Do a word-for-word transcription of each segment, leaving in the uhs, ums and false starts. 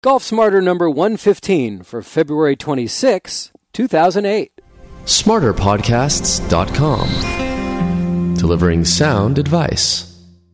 Golf Smarter number one fifteen for February twenty-sixth, two thousand eight. smarter podcasts dot com. Delivering sound advice.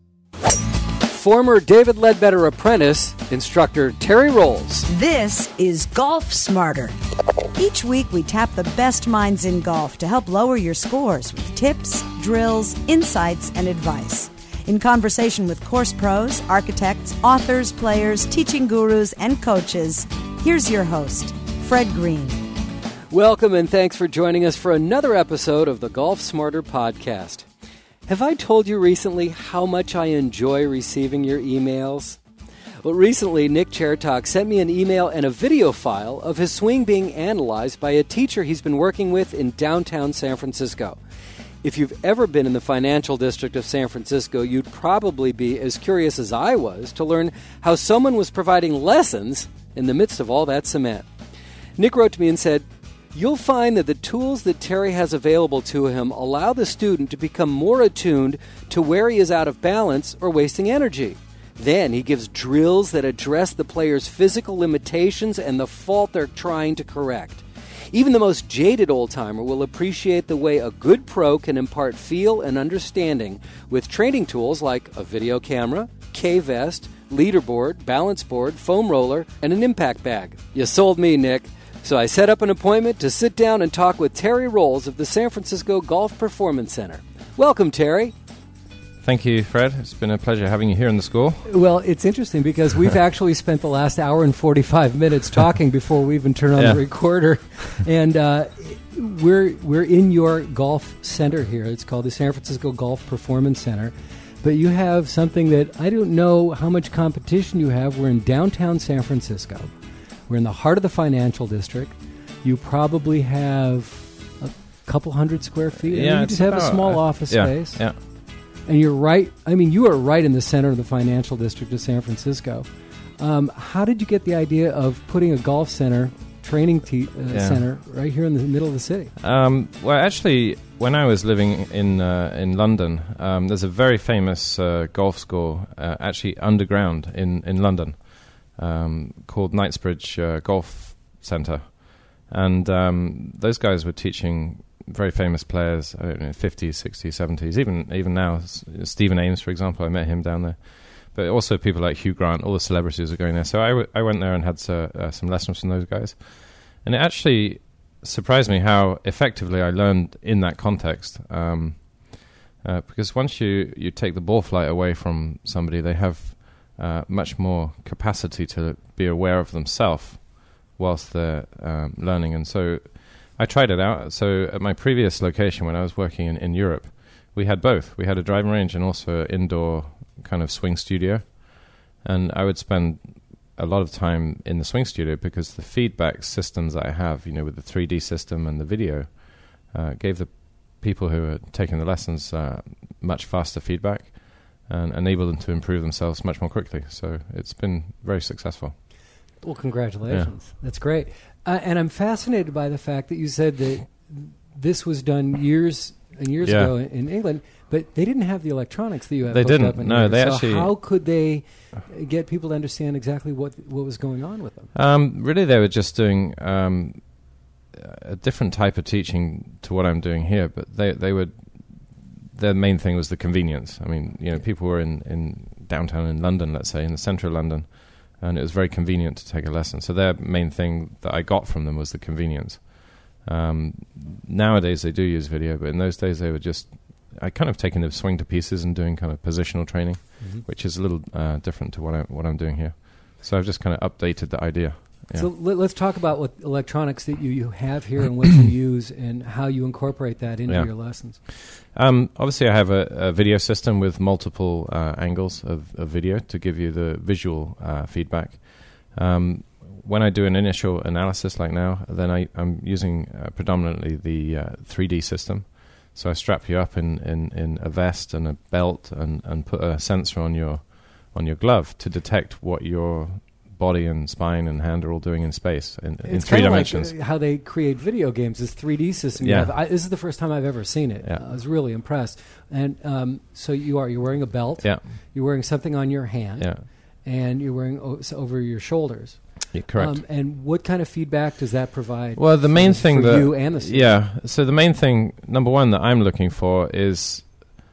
Former David Ledbetter apprentice, instructor Terry Rolls. This is Golf Smarter. Each week we tap the best minds in golf to help lower your scores with tips, drills, insights, and advice. In conversation with course pros, architects, authors, players, teaching gurus, and coaches, here's your host, Fred Green. Welcome and thanks for joining us for another episode of the Golf Smarter podcast. Have I told you recently how much I enjoy receiving your emails? Well, recently, Nick Chertok sent me an email and a video file of his swing being analyzed by a teacher he's been working with in downtown San Francisco. If you've ever been in the financial district of San Francisco, you'd probably be as curious as I was to learn how someone was providing lessons in the midst of all that cement. Nick wrote to me and said, "You'll find that the tools that Terry has available to him allow the student to become more attuned to where he is out of balance or wasting energy. Then he gives drills that address the player's physical limitations and the fault they're trying to correct. Even the most jaded old-timer will appreciate the way a good pro can impart feel and understanding with training tools like a video camera, K-vest, leaderboard, balance board, foam roller, and an impact bag." You sold me, Nick. So I set up an appointment to sit down and talk with Terry Rolls of the San Francisco Golf Performance Center. Welcome, Terry. Thank you, Fred. It's been a pleasure having you here in the school. Well, it's interesting because we've actually spent the last hour and forty-five minutes talking before we even turn on yeah. the recorder. And uh, we're we're in your golf center here. It's called the San Francisco Golf Performance Center. But you have something that I don't know how much competition you have. We're in downtown San Francisco. We're in the heart of the financial district. You probably have a couple hundred square feet. Yeah, you just have a small uh, office yeah, space. Yeah. And you're right. I mean, you are right in the center of the financial district of San Francisco. Um, how did you get the idea of putting a golf center, training te- uh, yeah. center, right here in the middle of the city? Um, well, actually, when I was living in uh, in London, um, there's a very famous uh, golf school uh, actually underground in, in London um, called Knightsbridge uh, Golf Centre. And um, those guys were teaching very famous players, I don't know, fifties, sixties, seventies, even even now, S- Stephen Ames, for example, I met him down there. But also people like Hugh Grant, all the celebrities are going there. So I, w- I went there and had uh, uh, some lessons from those guys. And it actually surprised me how effectively I learned in that context. Um, uh, because once you, you take the ball flight away from somebody, they have uh, much more capacity to be aware of themselves whilst they're um, learning. And so I tried it out. So at my previous location when I was working in, in Europe, we had both. We had a driving range and also an indoor kind of swing studio. And I would spend a lot of time in the swing studio because the feedback systems that I have, you know, with the three D system and the video, uh, gave the people who were taking the lessons uh, much faster feedback and enabled them to improve themselves much more quickly. So it's been very successful. Well, congratulations. Yeah. That's great. Uh, and I'm fascinated by the fact that you said that this was done years and years yeah. ago in, in England, but they didn't have the electronics that you have. They didn't. Up in no, here. they so actually. How could they get people to understand exactly what what was going on with them? Um, really, they were just doing um, a different type of teaching to what I'm doing here, but they they would. Their main thing was the convenience. I mean, you know, people were in, in downtown in London, let's say, in the centre of London, and it was very convenient to take a lesson. So their main thing that I got from them was the convenience. Um, nowadays they do use video, but in those days they were just, I kind of taking the swing to pieces and doing kind of positional training, mm-hmm. which is a little uh, different to what, I, what I'm doing here. So I've just kind of updated the idea. Yeah. So let, let's talk about what electronics that you, you have here and what you use and how you incorporate that into yeah. your lessons. Um, obviously, I have a, a video system with multiple uh, angles of, of video to give you the visual uh, feedback. Um, when I do an initial analysis like now, then I, I'm using uh, predominantly the uh, three D system. So I strap you up in, in, in a vest and a belt and, and put a sensor on your on your glove to detect what your body and spine and hand are all doing in space in, in three dimensions. Like, uh, how they create video games, this three D system. Yeah. You have. I, this is the first time I've ever seen it. Yeah. Uh, I was really impressed. And um, so you are, you're wearing a belt. Yeah. You're wearing something on your hand. Yeah. And you're wearing o- over your shoulders. Yeah, correct. Um, and what kind of feedback does that provide? Well, the main for, thing for that you and the student? yeah. So the main thing, number one, that I'm looking for is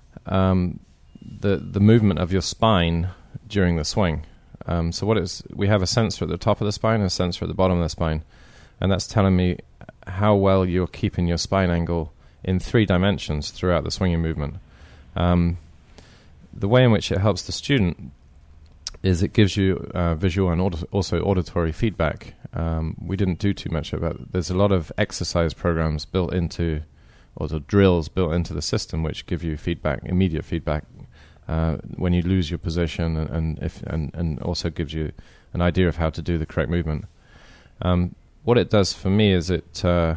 um, the the movement of your spine during the swing. Um, so what is we have a sensor at the top of the spine and a sensor at the bottom of the spine, and that's telling me how well you're keeping your spine angle in three dimensions throughout the swinging movement. Um, the way in which it helps the student is it gives you uh, visual and aud- also auditory feedback. Um, we didn't do too much about it. There's a lot of exercise programs built into, or the drills built into the system, which give you feedback, immediate feedback, uh, when you lose your position, and and, if, and and also gives you an idea of how to do the correct movement. Um, what it does for me is it uh,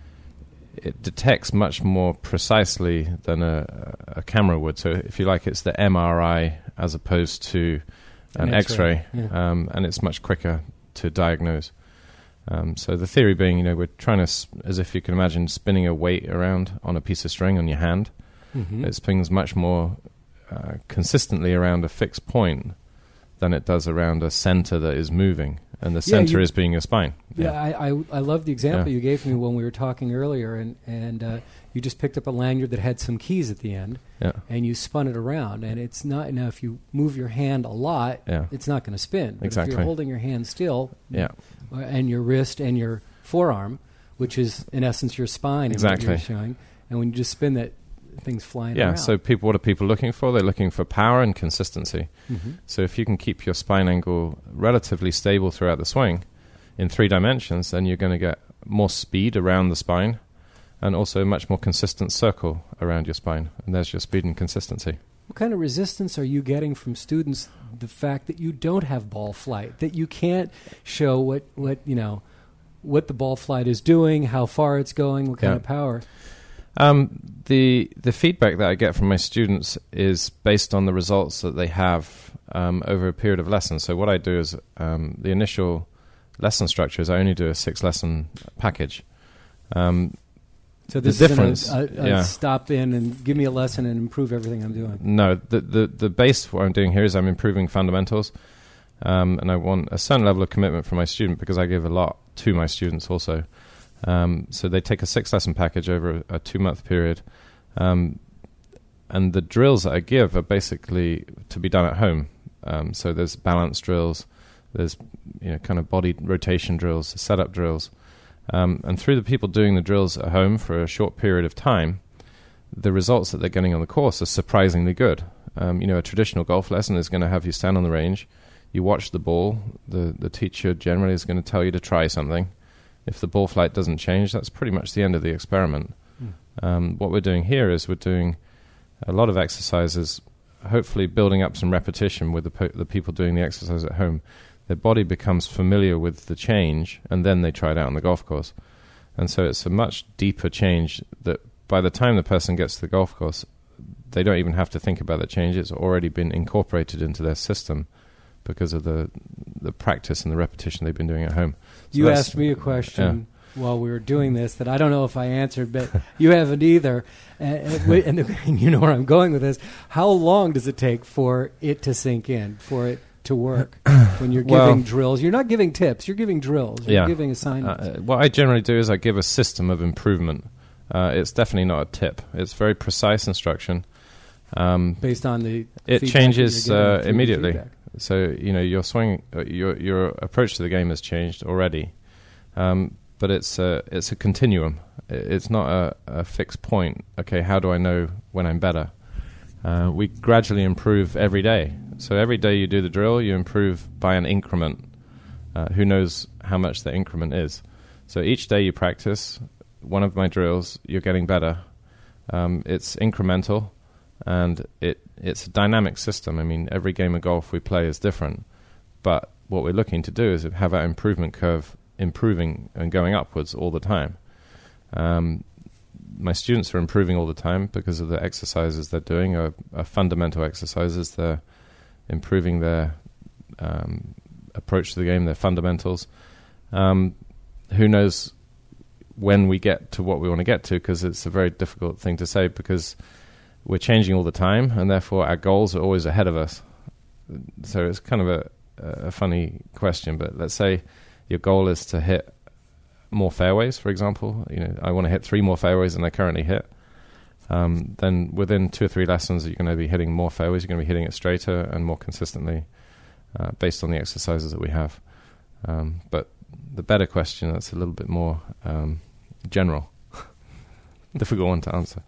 it detects much more precisely than a, a camera would. So if you like, it's the M R I as opposed to an, an X-ray, X-ray yeah. um, and it's much quicker to diagnose. Um, so the theory being, you know, we're trying to, s- as if you can imagine spinning a weight around on a piece of string on your hand. Mm-hmm. It spins much more uh, consistently around a fixed point than it does around a center that is moving, and the yeah, center you, is being your spine. Yeah, yeah I, I I love the example yeah. you gave me when we were talking earlier, and and uh, you just picked up a lanyard that had some keys at the end, yeah. and you spun it around, and it's not now if you move your hand a lot, yeah. it's not going to spin. But exactly. if you're holding your hand still, yeah. and your wrist and your forearm, which is in essence your spine, exactly. What you're showing, and when you just spin that, things flying yeah, around. so people, what are people looking for? They're looking for power and consistency. Mm-hmm. So if you can keep your spine angle relatively stable throughout the swing in three dimensions, then you're going to get more speed around the spine and also a much more consistent circle around your spine. And there's your speed and consistency. What kind of resistance are you getting from students, the fact that you don't have ball flight, that you can't show what, what you know, what the ball flight is doing, how far it's going, what kind yeah. of power? Um, the the feedback that I get from my students is based on the results that they have um, over a period of lessons. So what I do is um, the initial lesson structure is I only do a six lesson package. Um, so this the is difference, a, a, a yeah. stop in and give me a lesson and improve everything I'm doing. No, the the the base what I'm doing here is I'm improving fundamentals, um, and I want a certain level of commitment from my student because I give a lot to my students also. Um, so they take a six-lesson package over a, a two-month period, um, and the drills that I give are basically to be done at home. Um, so there's balance drills, there's you know kind of body rotation drills, setup drills, um, and through the people doing the drills at home for a short period of time, the results that they're getting on the course are surprisingly good. Um, you know, a traditional golf lesson is going to have you stand on the range, you watch the ball, the the teacher generally is going to tell you to try something. If the ball flight doesn't change, that's pretty much the end of the experiment. Mm. Um, what we're doing here is we're doing a lot of exercises, hopefully building up some repetition with the, po- the people doing the exercise at home. Their body becomes familiar with the change, and then they try it out on the golf course. And so it's a much deeper change that by the time the person gets to the golf course, they don't even have to think about the change. It's already been incorporated into their system because of the the practice and the repetition they've been doing at home. So you asked me a question yeah. while we were doing this that I don't know if I answered, but you haven't either. And, and, and you know where I'm going with this. How long does it take for it to sink in, for it to work? When you're giving well, drills, you're not giving tips, you're giving drills, you're yeah. giving assignments. Uh, what I generally do is I give a system of improvement. Uh, it's definitely not a tip. It's very precise instruction. Um, Based on the it changes uh, immediately. Feedback. So you know your swing, uh, your your approach to the game has changed already, um, but it's a it's a continuum. It's not a, a fixed point. Okay, how do I know when I'm better? Uh, we gradually improve every day. So every day you do the drill, you improve by an increment. Uh, who knows how much the increment is? So each day you practice one of my drills, you're getting better. Um, it's incremental. And it it's a dynamic system. I mean, every game of golf we play is different. But what we're looking to do is have our improvement curve improving and going upwards all the time. Um, my students are improving all the time because of the exercises they're doing, are, are fundamental exercises. They're improving their um, approach to the game, their fundamentals. Um, who knows when we get to what we want to get to, because it's a very difficult thing to say, because we're changing all the time, and therefore our goals are always ahead of us. So it's kind of a, a funny question, but let's say your goal is to hit more fairways, for example, you know, I want to hit three more fairways than I currently hit. Um, then within two or three lessons, you're going to be hitting more fairways. You're going to be hitting it straighter and more consistently, uh, based on the exercises that we have. Um, but the better question, that's a little bit more um, general, difficult one to answer.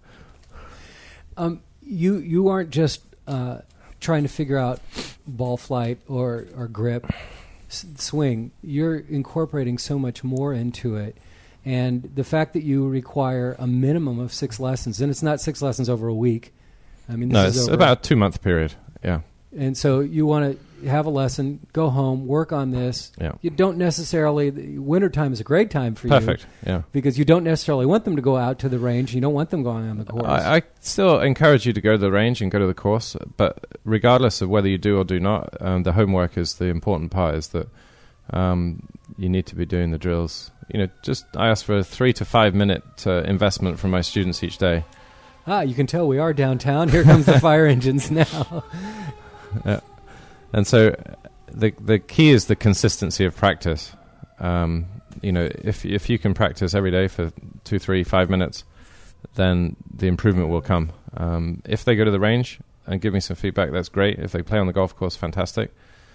Um, you you aren't just uh, trying to figure out ball flight or or grip, s- swing. You're incorporating so much more into it. And the fact that you require a minimum of six lessons, and it's not six lessons over a week. I mean, this no, is it's over about a two-month period, yeah. And so you want to have a lesson, go home, work on this. Yeah. You don't necessarily, the wintertime is a great time for Perfect, you. yeah. Because you don't necessarily want them to go out to the range. You don't want them going on the course. I, I still encourage you to go to the range and go to the course, but regardless of whether you do or do not, um, the homework is the important part, is that um, you need to be doing the drills. You know, just I ask for a three to five minute uh, investment from my students each day. Ah, you can tell we are downtown. Here comes the fire engines now. Yeah. And so the the key is the consistency of practice. Um, you know, if if you can practice every day for two, three, five minutes, then the improvement will come. Um, if they go to the range and give me some feedback, that's great. If they play on the golf course, fantastic.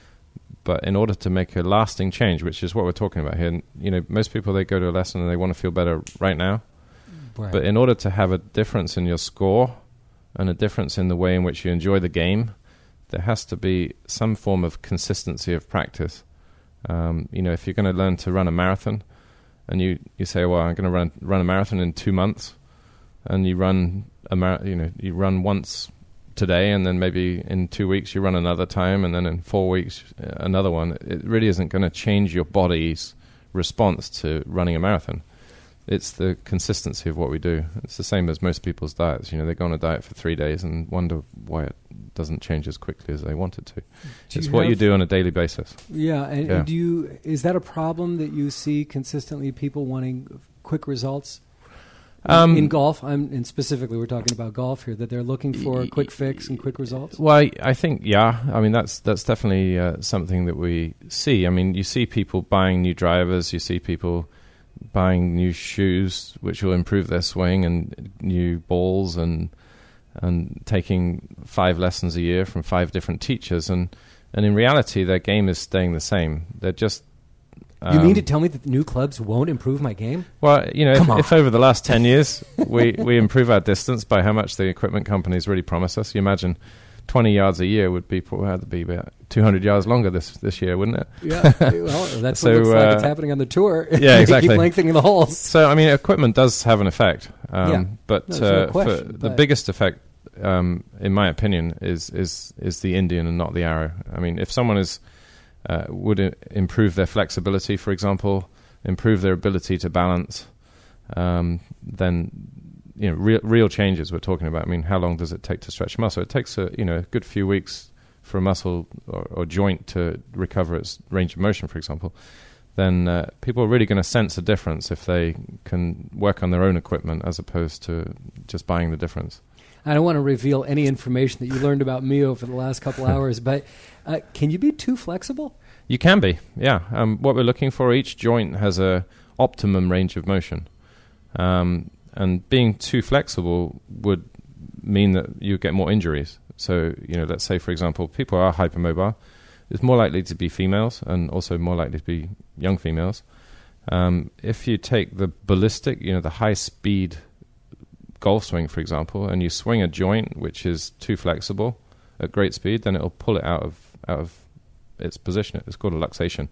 But in order to make a lasting change, which is what we're talking about here, you know, most people, they go to a lesson and they want to feel better right now. Right. But in order to have a difference in your score and a difference in the way in which you enjoy the game, there has to be some form of consistency of practice. Um, you know, if you're going to learn to run a marathon and you, you say, well, I'm going to run run a marathon in two months, and you run a mar- you know, you run once today, and then maybe in two weeks you run another time, and then in four weeks uh, another one. It really isn't going to change your body's response to running a marathon. It's the consistency of what we do. It's the same as most people's diets. You know, they go on a diet for three days and wonder why it doesn't change as quickly as they want it to. Do it's you what you have- do on a daily basis. Yeah, and, Yeah. and do you, is that a problem that you see consistently, people wanting quick results? In- Um, in golf, I'm, and specifically we're talking about golf here, that they're looking for a quick fix and quick results? Well, I, I think, yeah. I mean, that's that's definitely uh, something that we see. I mean, you see people buying new drivers. You see people buying new shoes, which will improve their swing, and new balls, and and taking five lessons a year from five different teachers. And, and in reality, their game is staying the same. They're just... You mean um, to tell me that new clubs won't improve my game? Well, you know, if, Come on. if over the last ten years we, we improve our distance by how much the equipment companies really promise us, you imagine twenty yards a year would be probably had to be about two hundred yards longer this, this year, wouldn't it? Yeah, well, that's So, what looks like uh, it's happening on the tour. yeah, They exactly. keep lengthening the holes. So, I mean, equipment does have an effect. Um, Yeah. But No, there's no uh, question, for the but- biggest effect, um, in my opinion, is, is, is the Indian and not the arrow. I mean, if someone is uh, would I- improve their flexibility, for example, improve their ability to balance, um, then you know real real changes we're talking about. I mean, how long does it take to stretch muscle? It takes a you know a good few weeks for a muscle or, or joint to recover its range of motion, for example. Then uh, people are really going to sense a difference if they can work on their own equipment as opposed to just buying the difference. I don't want to reveal any information that you learned about me over the last couple hours, but uh, can you be too flexible? You can be, yeah. Um, what we're looking for, each joint has a optimum range of motion. Um, and being too flexible would mean that you get more injuries. So, you know, let's say, for example, people are hypermobile. It's more likely to be females and also more likely to be young females. Um, if you take the ballistic, you know, the high-speed golf swing, for example, and you swing a joint which is too flexible at great speed, then it'll pull it out of out of its position. It's called a luxation.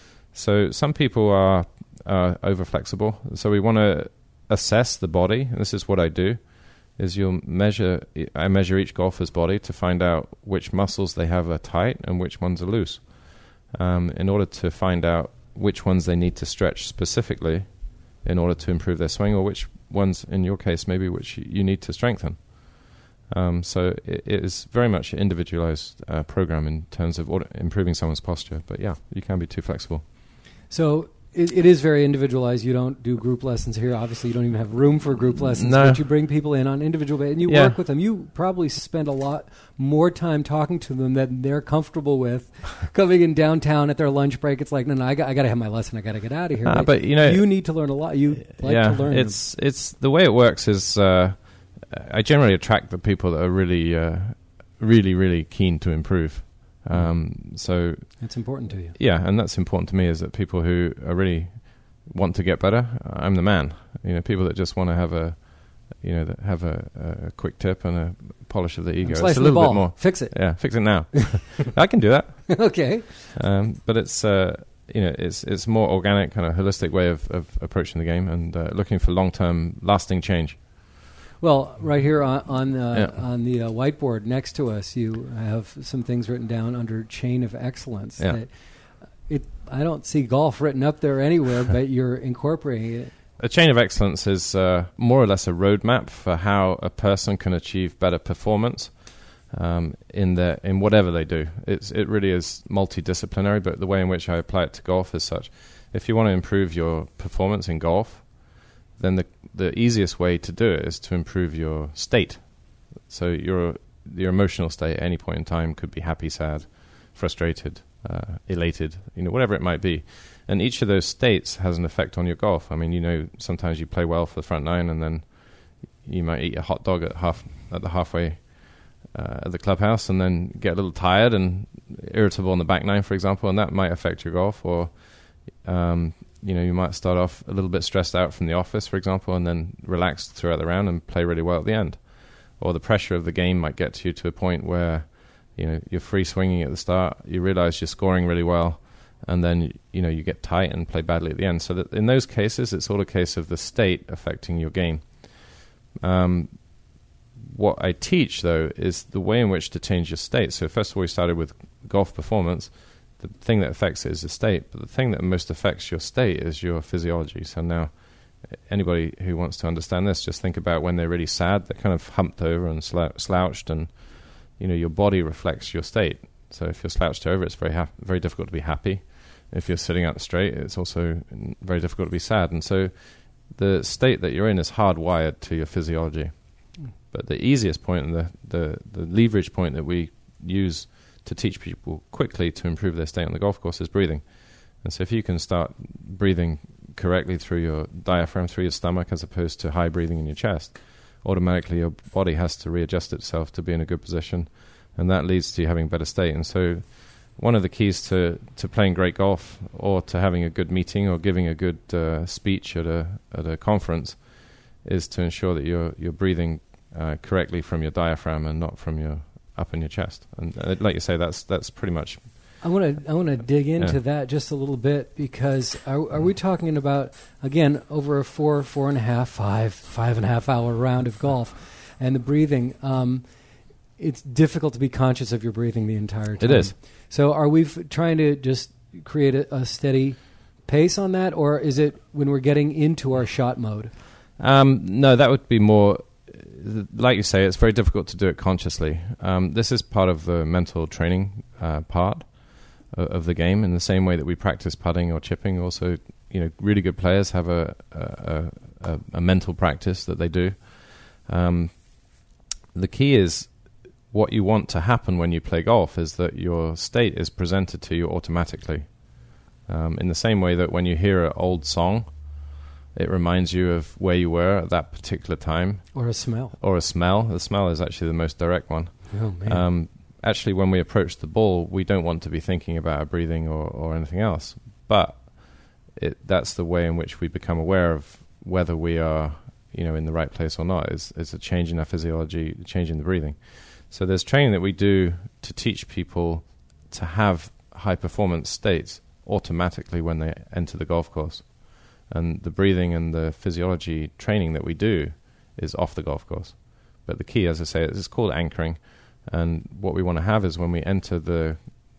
So some people are uh, over flexible. So we want to assess the body. And this is what I do: is you'll measure. I measure each golfer's body to find out which muscles they have are tight and which ones are loose, um, in order to find out which ones they need to stretch specifically in order to improve their swing, or which ones, in your case, maybe which you need to strengthen. Um, so it, it is very much an individualized uh, program in terms of order, improving someone's posture. But yeah, you can be too flexible. So it, it is very individualized. You don't do group lessons here. Obviously, you don't even have room for group lessons. No. But you bring people in on individual basis, and you Yeah. work with them. You probably spend a lot more time talking to them than they're comfortable with. Coming in downtown at their lunch break, it's like, no, no, I got, I got to have my lesson. I got to get out of here. Uh, but, you know, you need to learn a lot. You like yeah, to learn. it's it's the way it works is uh, I generally attract the people that are really, uh, really, really keen to improve. Um, so it's important to you. Yeah, and that's important to me, is that people who are really want to get better, I'm the man. You know, people that just want to have a, you know, that have a, a quick tip and a polish of the ego. Slice It's a the little ball. bit more. Fix it. Yeah, fix it now. I can do that. Okay. Um, but it's uh, you know, it's it's more organic, kind of holistic way of, of approaching the game, and uh, looking for long term, lasting change. Well, right here on on, uh, Yeah. on the uh, whiteboard next to us, you have some things written down under Chain of Excellence. Yeah. That it, I don't see golf written up there anywhere, but you're incorporating it. A chain of excellence is uh, more or less a roadmap for how a person can achieve better performance um, in their in whatever they do. It's it really is multidisciplinary, but the way in which I apply it to golf is such: if you want to improve your performance in golf, then the the easiest way to do it is to improve your state. So your your emotional state at any point in time could be happy, sad, frustrated, uh, elated, you know, whatever it might be. And each of those states has an effect on your golf. I mean, you know, sometimes you play well for the front nine, and then you might eat a hot dog at half at the halfway uh, at the clubhouse, and then get a little tired and irritable on the back nine, for example, and that might affect your golf. Or um, you know, you might start off a little bit stressed out from the office, for example, and then relax throughout the round and play really well at the end. Or the pressure of the game might get to you to a point where, you know, you're free swinging at the start, you realize you're scoring really well, and then, you know, you get tight and play badly at the end. So that in those cases, it's all a case of the state affecting your game. Um, what I teach, though, is the way in which to change your state. So first of all, we started with golf performance. The thing that affects it is the state, but the thing that most affects your state is your physiology. So now, anybody who wants to understand this, just think about when they're really sad, they're kind of humped over and slou- slouched, and, you know, your body reflects your state. So if you're slouched over, it's very ha- very difficult to be happy. If you're sitting up straight, it's also very difficult to be sad. And so the state that you're in is hardwired to your physiology. Mm. But the easiest point and the, the, the leverage point that we use to teach people quickly to improve their state on the golf course is breathing. And so if you can start breathing correctly through your diaphragm, through your stomach, as opposed to high breathing in your chest, automatically your body has to readjust itself to be in a good position, and that leads to you having better state. And so one of the keys to, to playing great golf, or to having a good meeting, or giving a good uh, speech at a at a conference, is to ensure that you're you're breathing uh, correctly from your diaphragm and not from your up in your chest. And uh, like you say, that's that's pretty much. I want to I want to dig into Yeah. that just a little bit, because are are we talking about, again, over a four four and a half five five and a half hour round of golf, and the breathing? Um, it's difficult to be conscious of your breathing the entire time. It is. So are we f- trying to just create a, a steady pace on that, or is it when we're getting into our shot mode? Um, no, that would be more, like you say, it's very difficult to do it consciously. Um, this is part of the mental training uh, part of, of the game, in the same way that we practice putting or chipping. Also, you know, really good players have a a, a, a mental practice that they do. Um, the key is, what you want to happen when you play golf is that your state is presented to you automatically. Um, in the same way that when you hear an old song, it reminds you of where you were at that particular time. Or a smell. Or a smell. The smell is actually the most direct one. Oh, man. Um, actually, when we approach the ball, we don't want to be thinking about our breathing or, or anything else. But it, that's the way in which we become aware of whether we are, you know, in the right place or not, is, is a change in our physiology, a change in the breathing. So there's training that we do to teach people to have high-performance states automatically when they enter the golf course. And the breathing and the physiology training that we do is off the golf course. But the key, as I say, is it's called anchoring. And what we want to have is when we enter the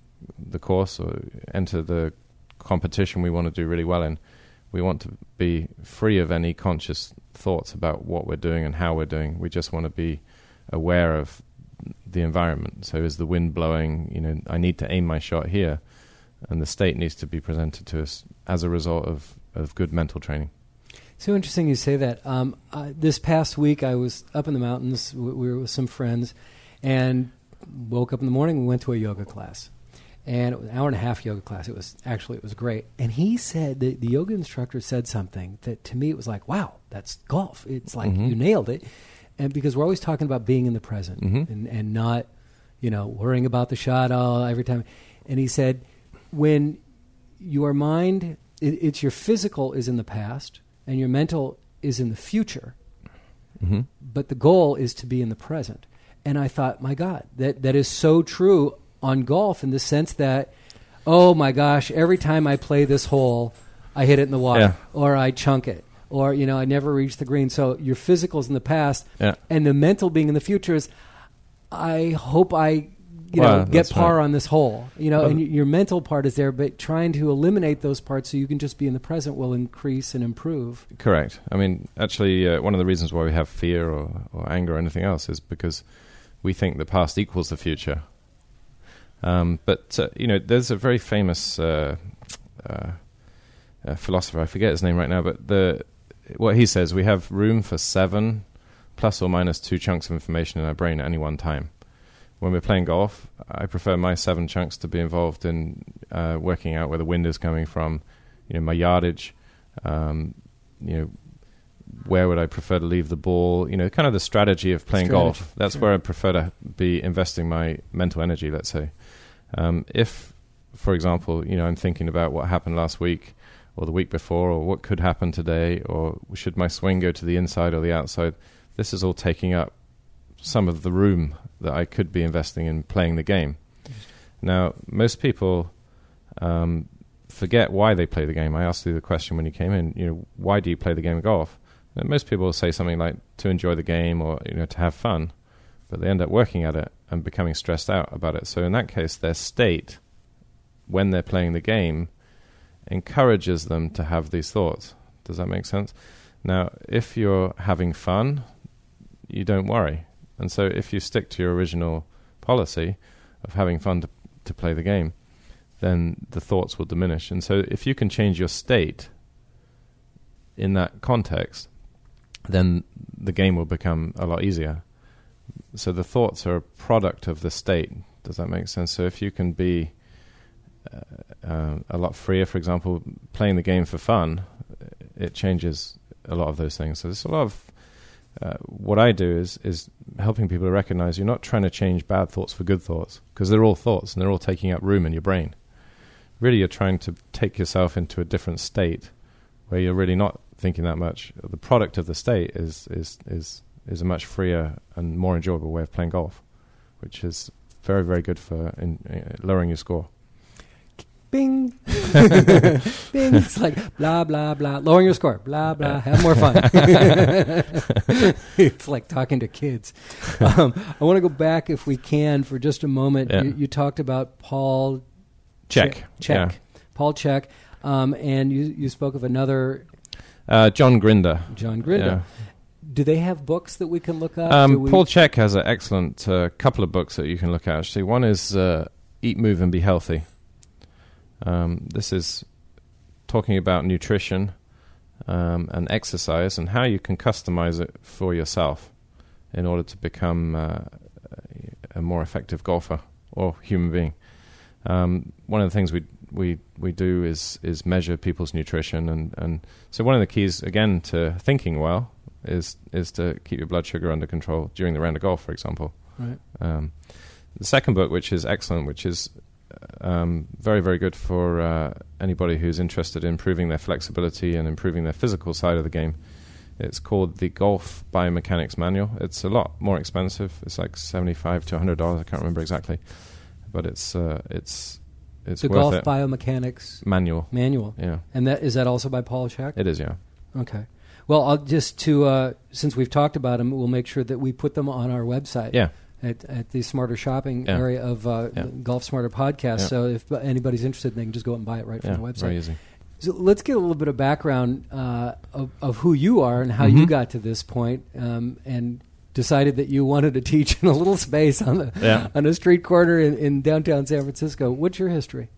the course or enter the competition we want to do really well in, we want to be free of any conscious thoughts about what we're doing and how we're doing. We just want to be aware of the environment. So is the wind blowing? You know, I need to aim my shot here. and the state needs to be presented to us as a result of, of good mental training. So interesting you say that. Um, uh, this past week, I was up in the mountains. W- we were with some friends, and woke up in the morning. We went to a yoga class, and it was an hour and a half yoga class. It was actually it was great. And he said the, the yoga instructor said something that to me it was like, wow, that's golf. It's like Mm-hmm. you nailed it. And because we're always talking about being in the present Mm-hmm. and, and not, you know, worrying about the shot all every time. And he said, when your mind, it, it's your physical is in the past and your mental is in the future, Mm-hmm. but the goal is to be in the present. And I thought, my God, that, that is so true on golf in the sense that, oh my gosh, every time I play this hole, I hit it in the water Yeah. or I chunk it or, you know, I never reach the green. So your physical's in the past Yeah. and the mental being in the future is, I hope I, you Well, know, get that's par right. on this hole, you know, Well- and y- your mental part is there, but trying to eliminate those parts so you can just be in the present will increase and improve. Correct. I mean, actually, uh, one of the reasons why we have fear or, or anger or anything else is because we think the past equals the future. Um, but, uh, you know, there's a very famous uh, uh, uh, philosopher, I forget his name right now, but the what he says, we have room for seven plus or minus two chunks of information in our brain at any one time. When we're playing golf, I prefer my seven chunks to be involved in uh, working out where the wind is coming from, you know, my yardage, um, you know, where would I prefer to leave the ball, you know, kind of the strategy of playing Strategy, golf. That's sure. where I prefer to be investing my mental energy, let's say. Um, if, for example, you know, I'm thinking about what happened last week or the week before or what could happen today or should my swing go to the inside or the outside, this is all taking up some of the room that I could be investing in playing the game. Now, most people um, forget why they play the game. I asked you the question when you came in, you know, why do you play the game of golf? And most people will say something like to enjoy the game or, you know, to have fun, but they end up working at it and becoming stressed out about it. So in that case, their state, when they're playing the game, encourages them to have these thoughts. Does that make sense? Now, if you're having fun, you don't worry. And so if you stick to your original policy of having fun to, to play the game, then the thoughts will diminish. And so if you can change your state in that context, then the game will become a lot easier. So the thoughts are a product of the state. Does that make sense? So if you can be uh, uh, a lot freer, for example, playing the game for fun, it changes a lot of those things. So there's a lot of Uh, what I do is is helping people to recognize you're not trying to change bad thoughts for good thoughts, because they're all thoughts and they're all taking up room in your brain. Really, you're trying to take yourself into a different state where you're really not thinking that much. The product of the state is is is is a much freer and more enjoyable way of playing golf, which is very, very good for in, uh, lowering your score. Bing. Bing. It's like blah, blah, blah. Lowering your score. Blah, blah. Have more fun. It's like talking to kids. Um, I want to go back, if we can, for just a moment. Yeah. You, you talked about Paul Check. Che- Check. Yeah. Paul Check. Um, and you, you spoke of another Uh, John Grinder. John Grinder. Yeah. Do they have books that we can look up? Do Um, we- Paul Check has an excellent uh, couple of books that you can look at, actually. One is uh, Eat, Move, and Be Healthy. Um, this is talking about nutrition um, and exercise and how you can customize it for yourself in order to become uh, a more effective golfer or human being. Um, one of the things we we we do is is measure people's nutrition, and, and so one of the keys again to thinking well is is to keep your blood sugar under control during the round of golf, for example. Right. Um, the second book, which is excellent, which is um, very, very good for uh, anybody who's interested in improving their flexibility and improving their physical side of the game. It's called the Golf Biomechanics Manual. It's a lot more expensive. It's like seventy-five to one hundred dollars. I can't remember exactly, but it's uh, it's it's The worth Golf it. Biomechanics Manual. Manual. Yeah, And that is that also by Paul Check? it is. Yeah. Okay. Well, I'll just to uh, since we've talked about them, we'll make sure that we put them on our website. Yeah. At, at the Smarter Shopping Yeah. area of uh, Yeah. the Golf Smarter podcast. Yeah. So if anybody's interested, they can just go out and buy it right Yeah. from the website. Very easy. So let's get a little bit of background uh, of, of who you are and how you Mhm. got to this point, um, and decided that you wanted to teach in a little space on the Yeah. on a street corner in, in downtown San Francisco. What's your history?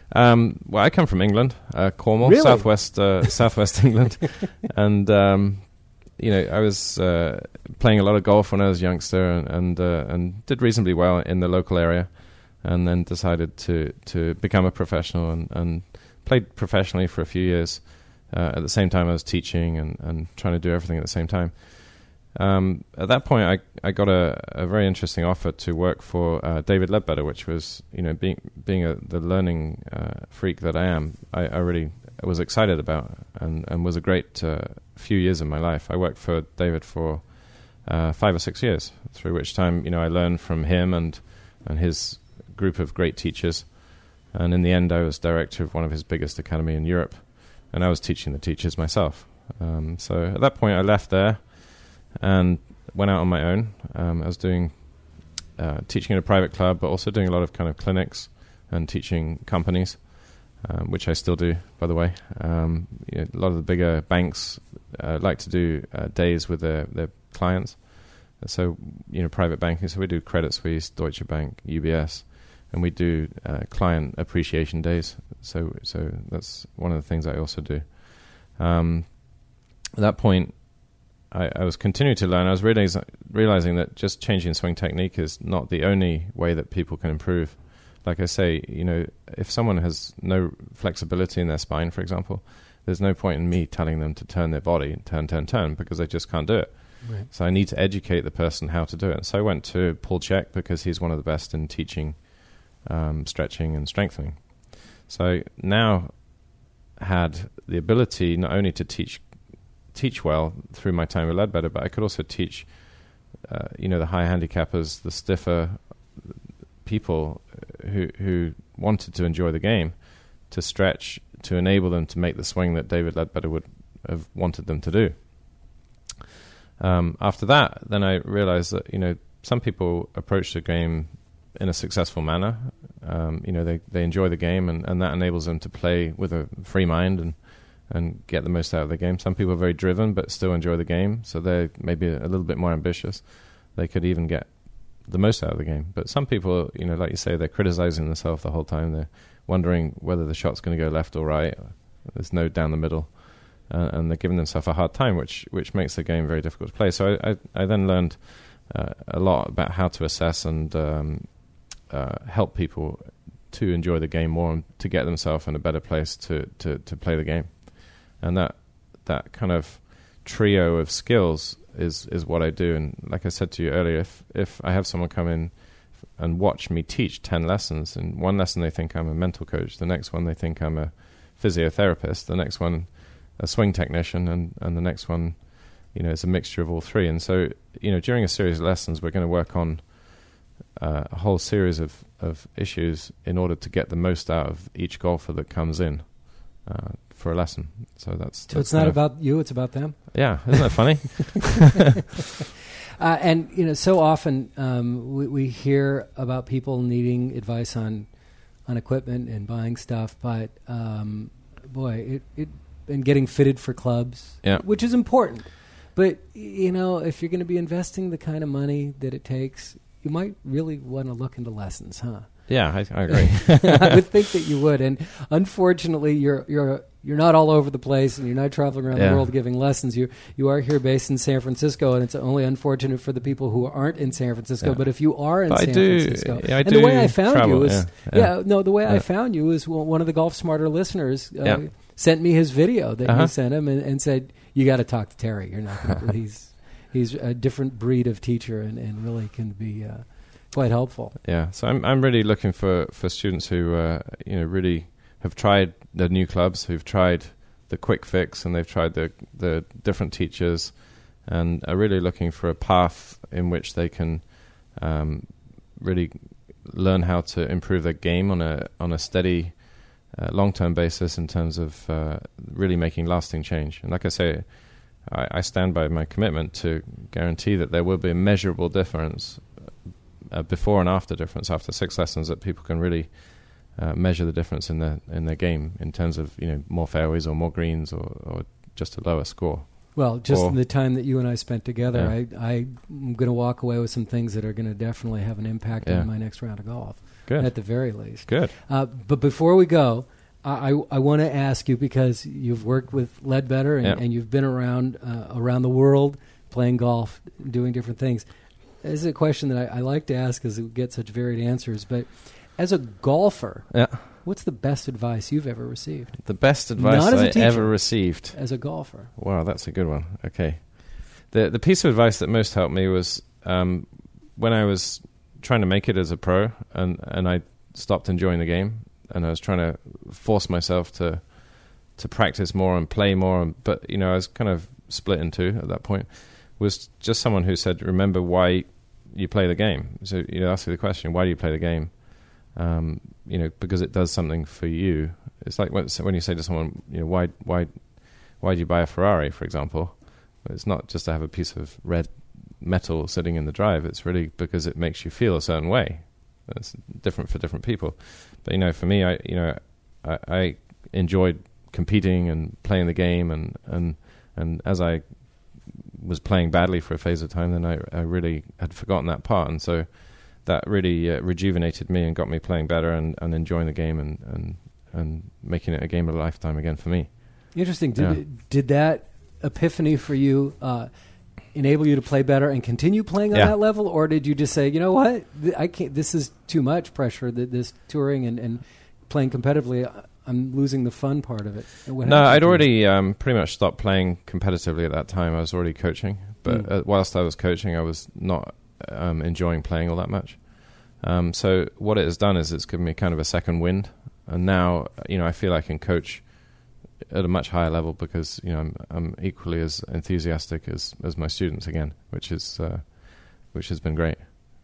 Um, well, I come from England, uh, Cornwall, Really? southwest uh, southwest England, and um, you know, I was uh, playing a lot of golf when I was a youngster, and and, uh, and did reasonably well in the local area, and then decided to to become a professional and, and played professionally for a few years. Uh, at the same time, I was teaching and, and trying to do everything at the same time. Um, at that point, I, I got a, a very interesting offer to work for uh, David Ledbetter, which was, you know, being being a, the learning uh, freak that I am, I, I really was excited about, and, and was a great uh, few years of my life. I worked for David for uh, five or six years, through which time, you know, I learned from him and and his group of great teachers. And in the end, I was director of one of his biggest academy in Europe, and I was teaching the teachers myself. Um, so at that point, I left there and went out on my own. Um, I was doing uh, teaching in a private club, but also doing a lot of kind of clinics and teaching companies, um, which I still do, by the way. Um, you know, a lot of the bigger banks uh, like to do uh, days with their, their clients. So, you know, private banking. So we do Credit Suisse, Deutsche Bank, U B S, and we do uh, client appreciation days. So, so that's one of the things I also do. Um, at that point, I, I was continuing to learn. I was realize, realizing that just changing swing technique is not the only way that people can improve. Like I say, you know, if someone has no flexibility in their spine, for example, there's no point in me telling them to turn their body, turn, turn, turn, because they just can't do it. Right. So I need to educate the person how to do it. So I went to Paul Chek because he's one of the best in teaching um, stretching and strengthening. So I now had the ability not only to teach teach well through my time with Ledbetter, but I could also teach, uh, you know, the high handicappers, the stiffer people who who wanted to enjoy the game, to stretch, to enable them to make the swing that David Ledbetter would have wanted them to do. Um, after that, then I realized that, you know, some people approach the game in a successful manner. Um, you know, they, they enjoy the game, and, and that enables them to play with a free mind and and get the most out of the game. Some people are very driven but still enjoy the game, so they're maybe a little bit more ambitious. They could even get the most out of the game. But some people, you know, like you say, they're criticizing themselves the whole time. They're wondering whether the shot's going to go left or right. There's no down the middle. Uh, and they're giving themselves a hard time, which which makes the game very difficult to play. So I, I, I then learned uh, a lot about how to assess and um, uh, help people to enjoy the game more and to get themselves in a better place to, to, to play the game. And that that kind of trio of skills is, is what I do. And like I said to you earlier, if, if I have someone come in and watch me teach ten lessons, in one lesson they think I'm a mental coach, the next one they think I'm a physiotherapist, the next one a swing technician, and, and the next one, you know, it's a mixture of all three. And so, you know, during a series of lessons, we're going to work on uh, a whole series of, of issues in order to get the most out of each golfer that comes in uh, for a lesson. So that's so that's it's not about you; it's about them. Yeah, isn't that funny? uh, and you know, so often um, we, we hear about people needing advice on on equipment and buying stuff, but um, boy, it. it and getting fitted for clubs, yeah. which is important. But, you know, if you're going to be investing the kind of money that it takes, you might really want to look into lessons, huh? Yeah, I, I agree. I would think that you would. And unfortunately, you're you're you're not all over the place, and you're not traveling around yeah. the world giving lessons. You you are here based in San Francisco, and it's only unfortunate for the people who aren't in San Francisco. Yeah. But if you are in but San I do, Francisco, yeah, I and do the way I found travel, you is, yeah, yeah. yeah. no, the way yeah. I found you is one of the Golf Smarter listeners uh, yeah. sent me his video that uh-huh. you sent him, and, and said, "You got to talk to Terry. You're not. Gonna, he's he's a different breed of teacher, and, and really can be." Uh, Quite helpful. Yeah, so I'm I'm really looking for, for students who uh, you know really have tried the new clubs, who've tried the quick fix, and they've tried the the different teachers, and are really looking for a path in which they can um, really learn how to improve their game on a on a steady, uh, long term basis in terms of uh, really making lasting change. And like I say, I, I stand by my commitment to guarantee that there will be a measurable difference. Uh, before and after difference, after six lessons, that people can really uh, measure the difference in their in their game in terms of, you know, more fairways or more greens or, or just a lower score. Well, just or, in the time that you and I spent together, Yeah. I, I'm going to walk away with some things that are going to definitely have an impact Yeah. on my next round of golf. Good. At the very least. Good. Uh, but before we go, I, I, I want to ask you, because you've worked with Ledbetter and, Yeah. and you've been around uh, around the world playing golf, doing different things. This is a question that I, I like to ask because we get such varied answers. But as a golfer, Yeah. what's the best advice you've ever received The best advice Not as a I teacher. ever received. as a golfer? Wow, that's a good one. Okay. The the piece of advice that most helped me was um, when I was trying to make it as a pro, and, and I stopped enjoying the game, and I was trying to force myself to to practice more and play more, and, but you know, I was kind of split in two at that point, was just someone who said, remember why you play the game. So, you know, ask you the question, why do you play the game? Um, you know, because it does something for you. It's like when, when you say to someone, you know, why why why do you buy a Ferrari, for example? It's not just to have a piece of red metal sitting in the drive. It's really because it makes you feel a certain way. It's different for different people. But, you know, for me, I you know, I, I enjoyed competing and playing the game, and, and, and as I was playing badly for a phase of time, then I, I really had forgotten that part. And so that really uh, rejuvenated me and got me playing better and, and enjoying the game and, and, and making it a game of a lifetime again for me. Interesting. Did, Yeah. it, did that epiphany for you uh, enable you to play better and continue playing on Yeah. that level, or did you just say, you know what, Th- I can't. This is too much pressure. Th- this touring and, and playing competitively, I- I'm losing the fun part of it. And what No, happened I'd to you? already um, pretty much stopped playing competitively at that time. I was already coaching. But Mm. uh, whilst I was coaching, I was not um, enjoying playing all that much. Um, so what it has done is it's given me kind of a second wind. And now, you know, I feel I can coach at a much higher level because, you know, I'm, I'm equally as enthusiastic as, as my students again, which is uh, which has been great.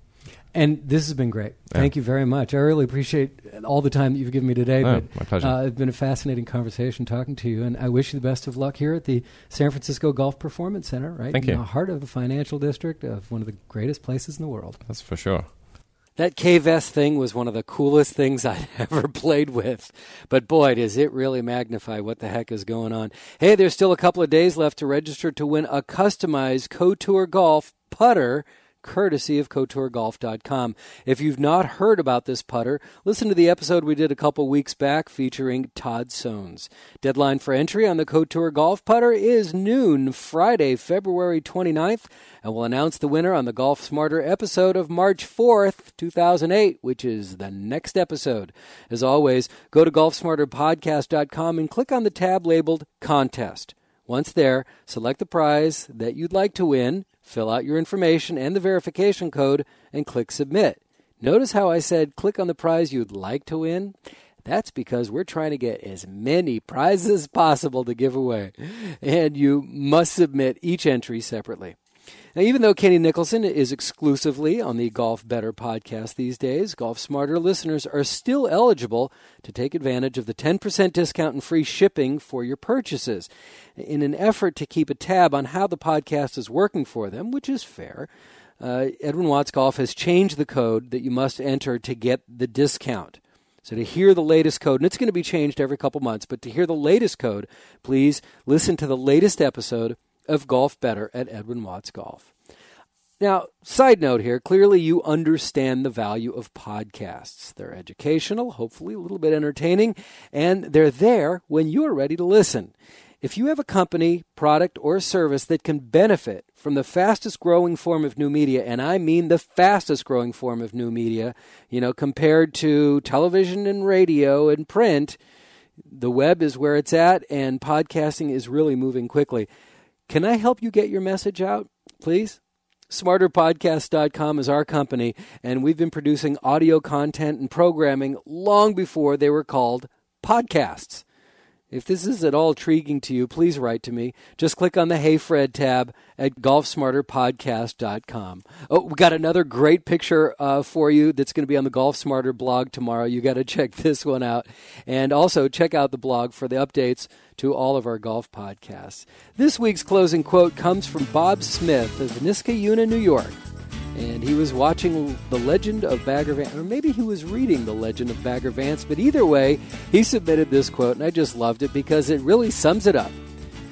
And this has been great. Yeah. Thank you very much. I really appreciate all the time that you've given me today. Oh, but my pleasure. Uh, it's been a fascinating conversation talking to you, and I wish you the best of luck here at the San Francisco Golf Performance Center, right Thank in you. the heart of the financial district of one of the greatest places in the world. That's for sure. That K-Vest thing was one of the coolest things I'd ever played with. But boy, does it really magnify what the heck is going on. Hey, there's still a couple of days left to register to win a customized Couture Golf putter, courtesy of couture golf dot com. If you've not heard about this putter, listen to the episode we did a couple weeks back featuring Todd Sones. Deadline for entry on the Couture Golf putter is noon, Friday, February twenty-ninth, and we'll announce the winner on the Golf Smarter episode of March fourth, two thousand eight, which is the next episode. As always, go to golf smarter podcast dot com and click on the tab labeled Contest. Once there, select the prize that you'd like to win, fill out your information and the verification code, and click Submit. Notice how I said click on the prize you'd like to win? That's because we're trying to get as many prizes as possible to give away, and you must submit each entry separately. Now, even though Kenny Nicholson is exclusively on the Golf Better podcast these days, Golf Smarter listeners are still eligible to take advantage of the ten percent discount and free shipping for your purchases. In an effort to keep a tab on how the podcast is working for them, which is fair, uh, Edwin Watts Golf has changed the code that you must enter to get the discount. So to hear the latest code, and it's going to be changed every couple months, but to hear the latest code, please listen to the latest episode of Golf Better at Edwin Watts Golf. Now, side note here, clearly you understand the value of podcasts. They're educational, hopefully a little bit entertaining, and they're there when you're ready to listen. If you have a company, product, or service that can benefit from the fastest growing form of new media, and I mean the fastest growing form of new media, you know, compared to television and radio and print, the web is where it's at, and podcasting is really moving quickly. Can I help you get your message out, please? smarter podcast dot com is our company, and we've been producing audio content and programming long before they were called podcasts. If this is at all intriguing to you, please write to me. Just click on the Hey Fred tab at golf smarter podcast dot com. Oh, we got another great picture uh, for you that's going to be on the Golf Smarter blog tomorrow. You got to check this one out. And also check out the blog for the updates to all of our golf podcasts. This week's closing quote comes from Bob Smith of Niskayuna, New York. And he was watching The Legend of Bagger Vance, or maybe he was reading The Legend of Bagger Vance, but either way, he submitted this quote, and I just loved it because it really sums it up.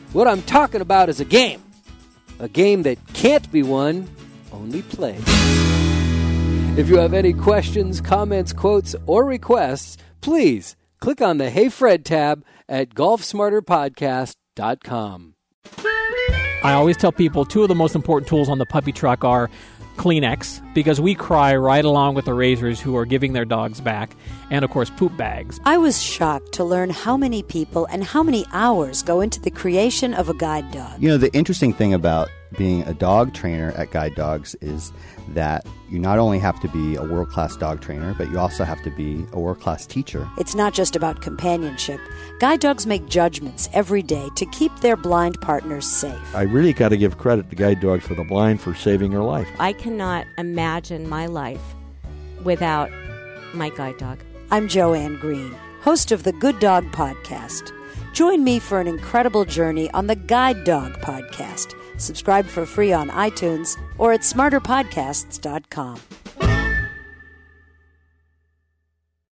What I'm talking about is a game. A game that can't be won, only played. If you have any questions, comments, quotes, or requests, please click on the Hey Fred tab at golf smarter podcast dot com. I always tell people two of the most important tools on the puppy truck are Kleenex, because we cry right along with the raisers who are giving their dogs back, and of course poop bags. I was shocked to learn how many people and how many hours go into the creation of a guide dog. You know, the interesting thing about being a dog trainer at Guide Dogs is that you not only have to be a world-class dog trainer, but you also have to be a world-class teacher. It's not just about companionship. Guide dogs make judgments every day to keep their blind partners safe. I really got to give credit to Guide Dogs for the Blind for saving her life. I cannot imagine my life without my guide dog. I'm Joanne Green, host of the Good Dog Podcast. Join me for an incredible journey on the Guide Dog Podcast. Subscribe for free on iTunes or at smarter podcasts dot com.